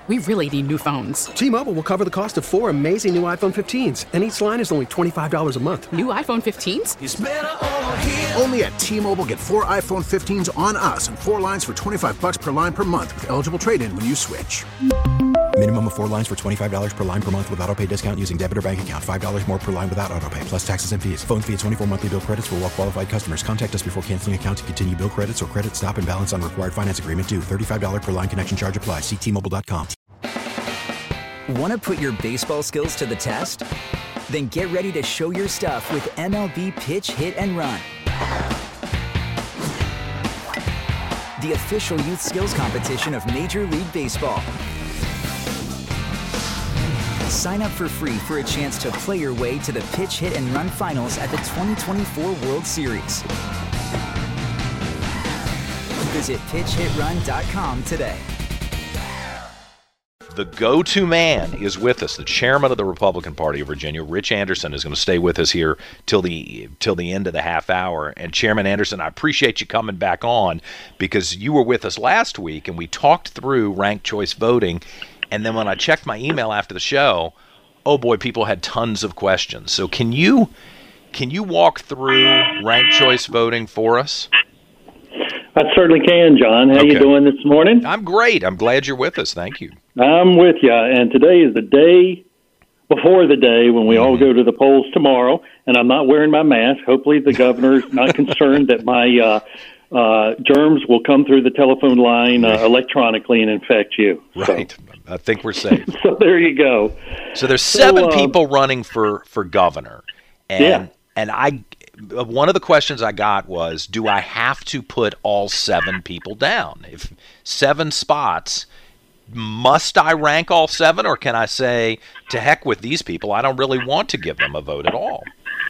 We really need new phones. T-Mobile will cover the cost of 4 amazing new iPhone 15s, and each line is only $25 a month. New iPhone 15s? It's better over here. Only at T-Mobile, get 4 iPhone 15s on us and 4 lines for $25 per line per month with eligible trade-in when you switch. Minimum of 4 lines for $25 per line per month with autopay discount using debit or bank account. $5 more per line without autopay, plus taxes and fees. Phone fee at 24 monthly bill credits for well-qualified customers. Contact us before canceling account to continue bill credits or credit stop and balance on required finance agreement due. $35 per line connection charge applies. See T-Mobile.com. Want to put your baseball skills to the test? Then get ready to show your stuff with MLB Pitch, Hit, and Run. The official youth skills competition of Major League Baseball. Sign up for free for a chance to play your way to the Pitch, Hit, and Run finals at the 2024 World Series. Visit pitchhitrun.com today. The go-to man is with us. The chairman of the Republican Party of Virginia, Rich Anderson, is going to stay with us here till the end of the half hour. And Chairman Anderson, I appreciate you coming back on because you were with us last week and we talked through ranked choice voting. And then when I checked my email after the show, oh boy, people had tons of questions. So can you walk through ranked choice voting for us? I certainly can, John. How you doing this morning? I'm great. I'm glad you're with us. Thank you. I'm with you. And today is the day before the day when we all go to the polls tomorrow. And I'm not wearing my mask. Hopefully the governor's not concerned that my germs will come through the telephone line electronically and infect you. Right. So. I think we're safe. So there you go. So there's 7 people running for governor. And one of the questions I got was, do I have to put all 7 people down? If 7 spots, must I rank all 7, or can I say, to heck with these people, I don't really want to give them a vote at all?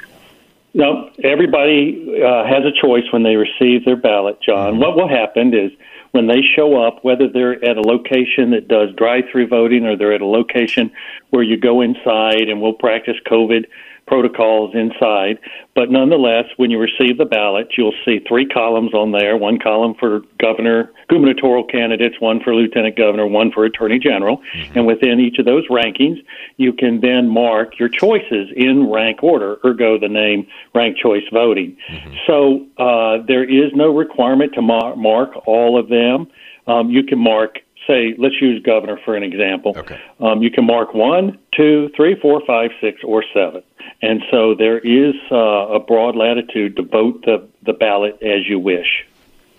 No, everybody has a choice when they receive their ballot, John. Mm-hmm. What will happen is when they show up, whether they're at a location that does drive-through voting or they're at a location where you go inside and we'll practice COVID protocols inside. But nonetheless, when you receive the ballot, you'll see 3 columns on there, 1 column for gubernatorial candidates, 1 for lieutenant governor, 1 for attorney general. Mm-hmm. And within each of those rankings, you can then mark your choices in rank order, ergo the name ranked choice voting. Mm-hmm. So there is no requirement to mark all of them. You can mark, say, let's use governor for an example. Okay. You can mark 1, 2, 3, 4, 5, 6, or 7. And so there is a broad latitude to vote the ballot as you wish.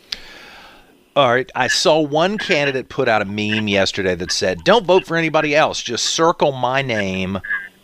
All right. I saw one candidate put out a meme yesterday that said, don't vote for anybody else. Just circle my name,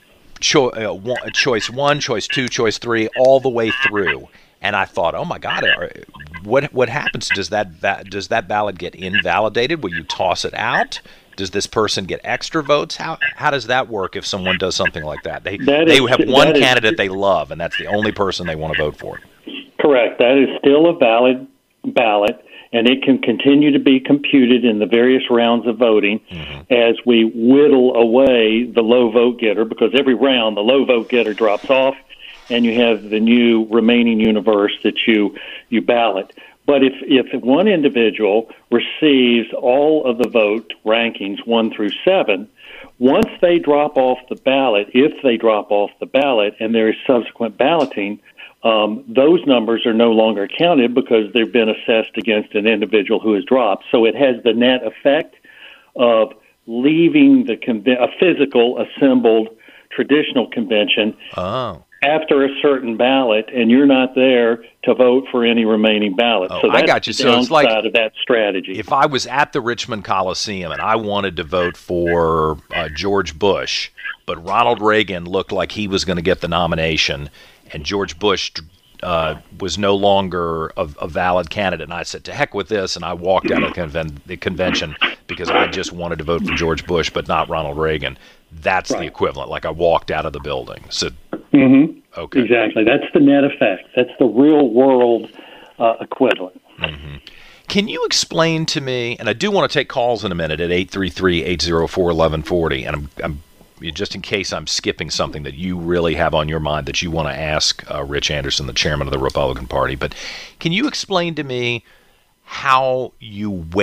choice 1, choice 2, choice 3, all the way through. And I thought, oh, my God, what happens? Does that ballot get invalidated? Will you toss it out? Does this person get extra votes? How does that work if someone does something like that? They have one candidate they love, and that's the only person they want to vote for. Correct. That is still a valid ballot, and it can continue to be computed in the various rounds of voting as we whittle away the low vote getter, because every round the low vote getter drops off, and you have the new remaining universe that you ballot. But if one individual receives all of the vote rankings 1 through 7, once they drop off the ballot, if they drop off the ballot and there is subsequent balloting, those numbers are no longer counted because they've been assessed against an individual who has dropped. So it has the net effect of leaving a physical, assembled, traditional convention after a certain ballot, and you're not there to vote for any remaining ballots. Oh, so that's I got you. the So it's like downside of that strategy. If I was at the Richmond Coliseum and I wanted to vote for George Bush, but Ronald Reagan looked like he was going to get the nomination, and George Bush was no longer a valid candidate, and I said, to heck with this, and I walked out of the convention because I just wanted to vote for George Bush, but not Ronald Reagan. That's the equivalent. Like I walked out of the building. So, okay. Exactly. That's the net effect. That's the real world equivalent. Mm-hmm. Can you explain to me, and I do want to take calls in a minute at 833-804-1140, and I'm just in case I'm skipping something that you really have on your mind that you want to ask Rich Anderson, the chairman of the Republican Party, but can you explain to me how you weight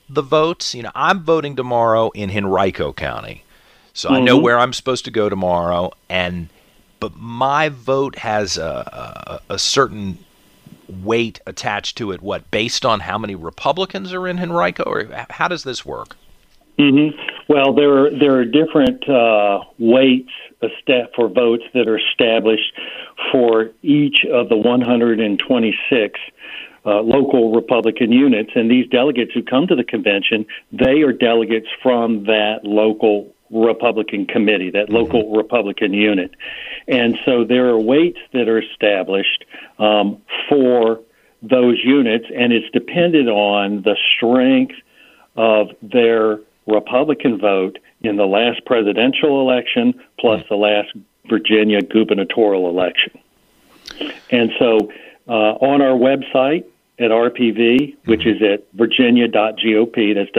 the votes? I'm voting tomorrow in Henrico County, so I know where I'm supposed to go tomorrow, but my vote has a certain weight attached to it. What, based on how many Republicans are in Henrico, or how does this work? Well, there are different weights for votes that are established for each of the 126 local Republican units, and these delegates who come to the convention, they are delegates from that local Republican committee, that local Republican unit. And so there are weights that are established for those units, and it's dependent on the strength of their Republican vote in the last presidential election plus the last Virginia gubernatorial election. And so on our website at RPV, which is at virginia.gop, that's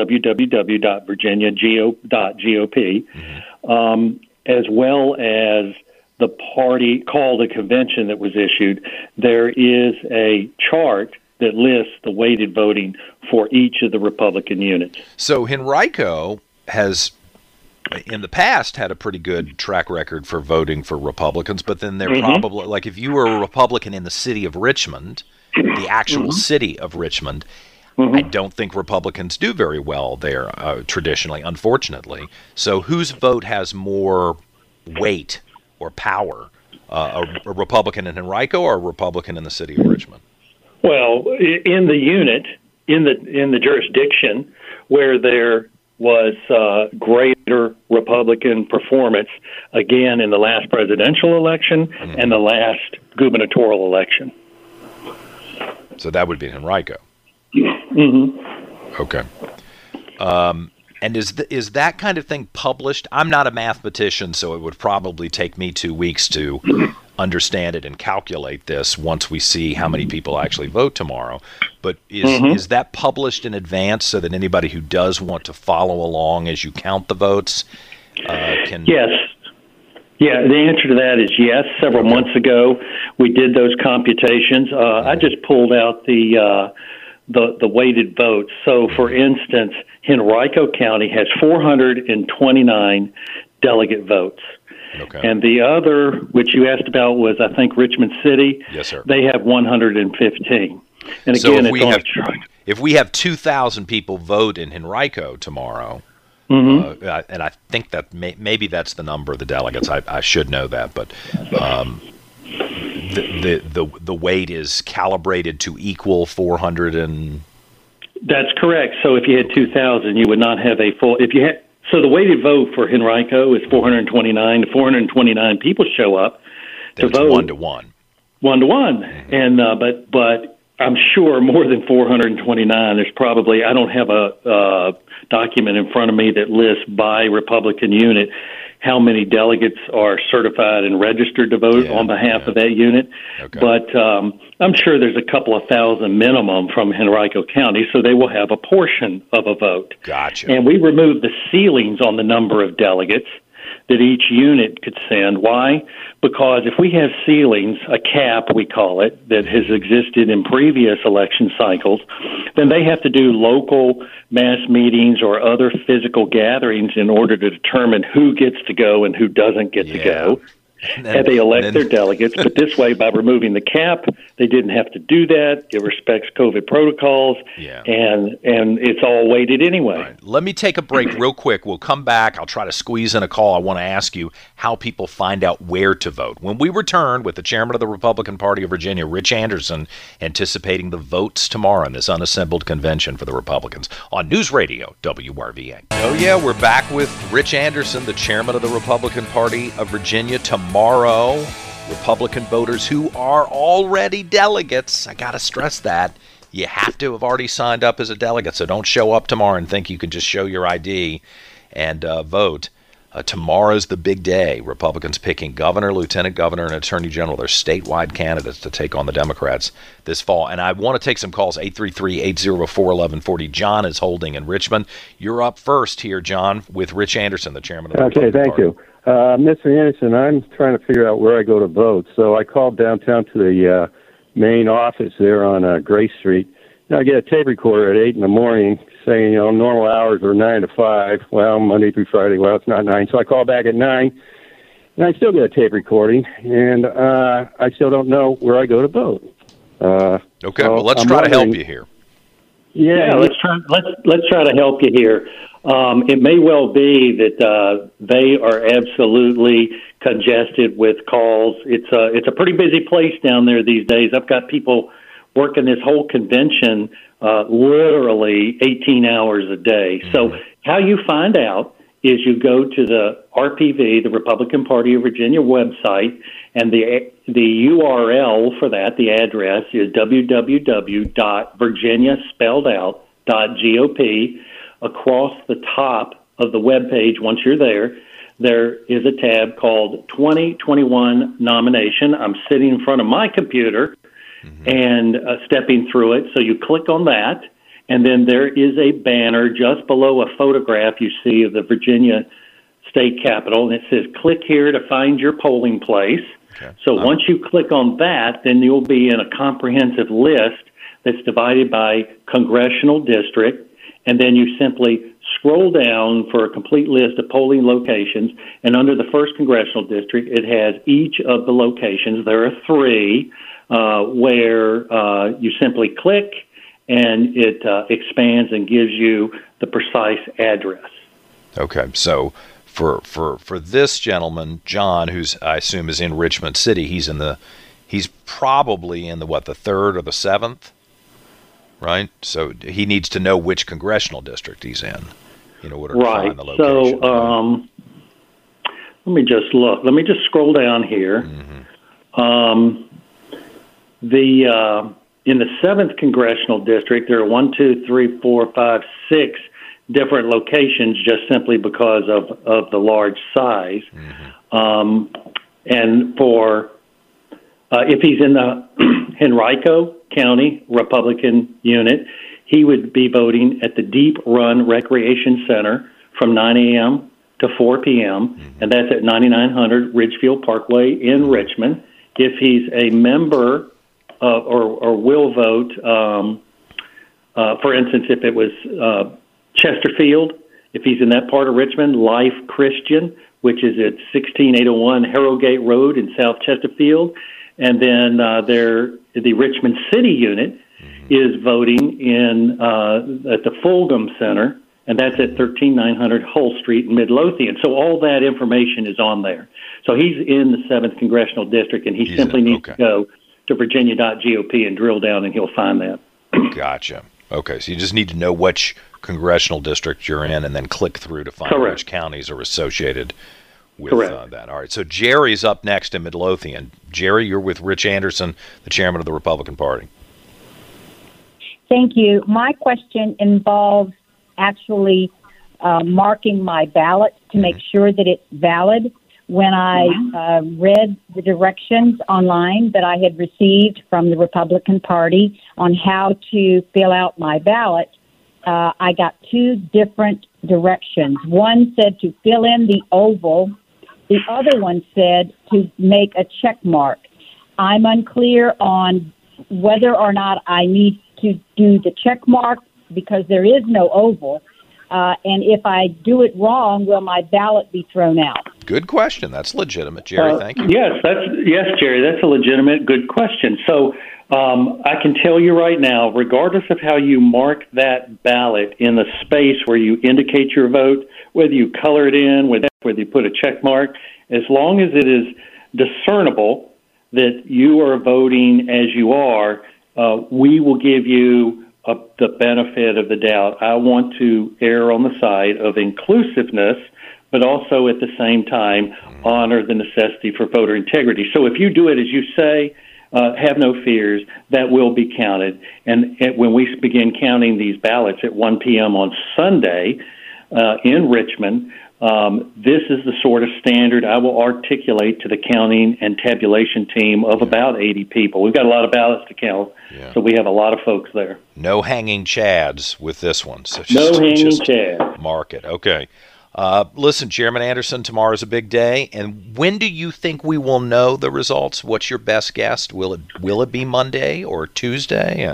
www.virginiagop.gop, as well as the party called a convention that was issued, there is a chart that lists the weighted voting for each of the Republican units. So Henrico has, in the past, had a pretty good track record for voting for Republicans, but then they're probably, like if you were a Republican in the city of Richmond, the actual city of Richmond, I don't think Republicans do very well there traditionally, unfortunately. So whose vote has more weight or power, a Republican in Henrico or a Republican in the city of Richmond? Well, in the unit, in the jurisdiction where there was greater Republican performance, again in the last presidential election and the last gubernatorial election. So that would be Henrico. Okay. And is that kind of thing published? I'm not a mathematician, so it would probably take me 2 weeks to understand it and calculate this once we see how many people actually vote tomorrow. But is that published in advance so that anybody who does want to follow along as you count the votes can? Yes. Yeah, the answer to that is yes. Several months ago, we did those computations. I just pulled out the weighted votes. So, for instance, Henrico County has 429 delegate votes. Okay. And the other, which you asked about, was, I think, Richmond City. Yes, sir. They have 115. And so again, if we have 2,000 people vote in Henrico tomorrow, and I think that maybe that's the number of the delegates. I should know that, but the weight is calibrated to equal 400 and. That's correct. So if you had 2,000, you would not have a full. So the weighted vote for Henrico is 429. The 429 people show up to vote 1-to-1. 1-to-1, and but I'm sure more than 429. There's probably, I don't have a document in front of me that lists by Republican unit how many delegates are certified and registered to vote on behalf of that unit. Okay. But I'm sure there's a couple of thousand minimum from Henrico County, so they will have a portion of a vote. Gotcha. And we removed the ceilings on the number of delegates that each unit could send. Why? Because if we have ceilings, a cap we call it, that has existed in previous election cycles, then they have to do local mass meetings or other physical gatherings in order to determine who gets to go and who doesn't get to go. And they elect their delegates, but this way, by removing the cap, they didn't have to do that. It respects COVID protocols, and it's all weighted anyway. Right. Let me take a break real quick. We'll come back. I'll try to squeeze in a call. I want to ask you how people find out where to vote. When we return with the chairman of the Republican Party of Virginia, Rich Anderson, anticipating the votes tomorrow in this unassembled convention for the Republicans on News Radio WRVA. Oh, yeah, we're back with Rich Anderson, the chairman of the Republican Party of Virginia. Tomorrow, Republican voters who are already delegates, I got to stress that, you have to have already signed up as a delegate, so don't show up tomorrow and think you can just show your ID and vote. Tomorrow's the big day. Republicans picking governor, lieutenant governor, and attorney general. They're statewide candidates to take on the Democrats this fall. And I want to take some calls, 833-804-1140. John is holding in Richmond. You're up first here, John, with Rich Anderson, the chairman of the Republican Party. Okay, thank you. Mr. Anderson, I'm trying to figure out where I go to vote. So I called downtown to the main office there on Grace Street. Now, I get a tape recorder at 8 in the morning saying, normal hours are 9 to 5. Well, Monday through Friday, well, it's not 9. So I call back at 9, and I still get a tape recording, and I still don't know where I go to vote. Okay, well, let's try to help you here. Yeah, let's try to help you here. It may well be that they are absolutely congested with calls. It's a pretty busy place down there these days. I've got people working this whole convention literally 18 hours a day. Mm-hmm. So how you find out is you go to the RPV, the Republican Party of Virginia website, and the URL for that, the address is www.virginiaspelledout.gop. Across the top of the web page, once you're there is a tab called 2021 Nomination. I'm sitting in front of my computer and stepping through it. So you click on that, and then there is a banner just below a photograph you see of the Virginia State Capitol, and it says, click here to find your polling place. Okay. So once you click on that, then you'll be in a comprehensive list that's divided by congressional district, and then you simply scroll down for a complete list of polling locations, and under the 1st Congressional District, it has each of the locations. There are 3 where you simply click, and it expands and gives you the precise address. Okay, so for this gentleman, John, who's I assume is in Richmond City, he's probably in the 3rd or the 7th, right? So he needs to know which congressional district he's in order to find the location. So let me just look. Let me just scroll down here. Mm-hmm. In the 7th Congressional District, there are 1, 2, 3, 4, 5, 6 different locations just simply because of the large size. Mm-hmm. And for if he's in the Henrico County Republican unit, he would be voting at the Deep Run Recreation Center from 9 a.m. to 4 p.m., mm-hmm. and that's at 9900 Ridgefield Parkway in Richmond. If he's a member or will vote, for instance, if it was Chesterfield, if he's in that part of Richmond, Life Christian, which is at 16801 Harrogate Road in South Chesterfield, and then the Richmond City unit is voting at the Fulgham Center, and that's at 13900 Hull Street in Midlothian. So all that information is on there. So he's in the 7th Congressional District, and he simply needs to go to virginia.gop and drill down, and he'll find that. Gotcha. Okay, so you just need to know which congressional district you're in and then click through to find which counties are associated with that. All right, so Jerry's up next in Midlothian. Jerry, you're with Rich Anderson, the chairman of the Republican Party. Thank you. My question involves actually marking my ballot to make sure that it's valid. When I read the directions online that I had received from the Republican Party on how to fill out my ballot, I got 2 different directions. One said to fill in the oval. The other one said to make a check mark. I'm unclear on whether or not I need to do the check mark because there is no oval. And if I do it wrong, will my ballot be thrown out? Good question. That's legitimate, Jerry. Thank you. Yes, Jerry, that's a legitimate, good question. So I can tell you right now, regardless of how you mark that ballot in the space where you indicate your vote, whether you color it in, whether you put a check mark, as long as it is discernible that you are voting as you are, we will give you the benefit of the doubt. I want to err on the side of inclusiveness, but also at the same time honor the necessity for voter integrity. So if you do it as you say, have no fears, that will be counted. And when we begin counting these ballots at 1 p.m. on Sunday in Richmond, this is the sort of standard I will articulate to the counting and tabulation team of about 80 people. We've got a lot of ballots to count, so we have a lot of folks there. No hanging chads with this one. So just chad. Mark it. Okay. Listen, Chairman Anderson, tomorrow's a big day. And when do you think we will know the results? What's your best guess? Will it be Monday or Tuesday?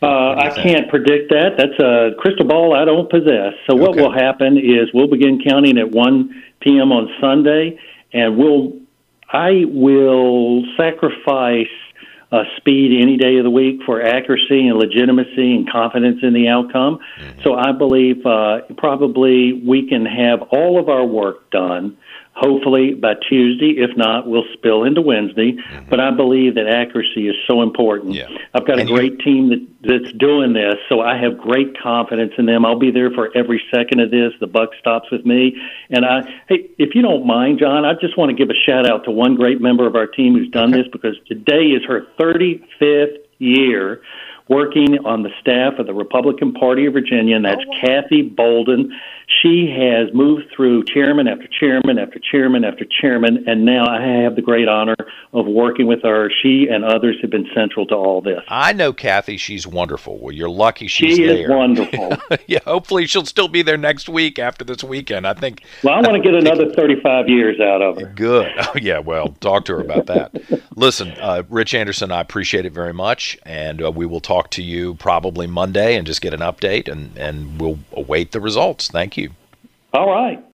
I can't predict that. That's a crystal ball I don't possess. So what will happen is we'll begin counting at 1 p.m. on Sunday, and I will sacrifice speed any day of the week for accuracy and legitimacy and confidence in the outcome. Mm-hmm. So I believe probably we can have all of our work done, hopefully by Tuesday. If not, we'll spill into Wednesday. Mm-hmm. But I believe that accuracy is so important. Yeah. I've got a great team that's doing this, so I have great confidence in them. I'll be there for every second of this. The buck stops with me. And hey, if you don't mind, John, I just want to give a shout-out to one great member of our team who's done this, because today is her 35th year working on the staff of the Republican Party of Virginia, and that's Kathy Bolden. She has moved through chairman after chairman after chairman after chairman, and now I have the great honor of working with her. She and others have been central to all this. I know Kathy. She's wonderful. Well, you're lucky she's there. She is wonderful. Yeah, hopefully she'll still be there next week after this weekend, I think. Well, I want to get another 35 years out of her. Good. Oh, yeah, well, talk to her about that. Listen, Rich Anderson, I appreciate it very much, and we will talk to you probably Monday and just get an update, and we'll await the results. Thank you. All right.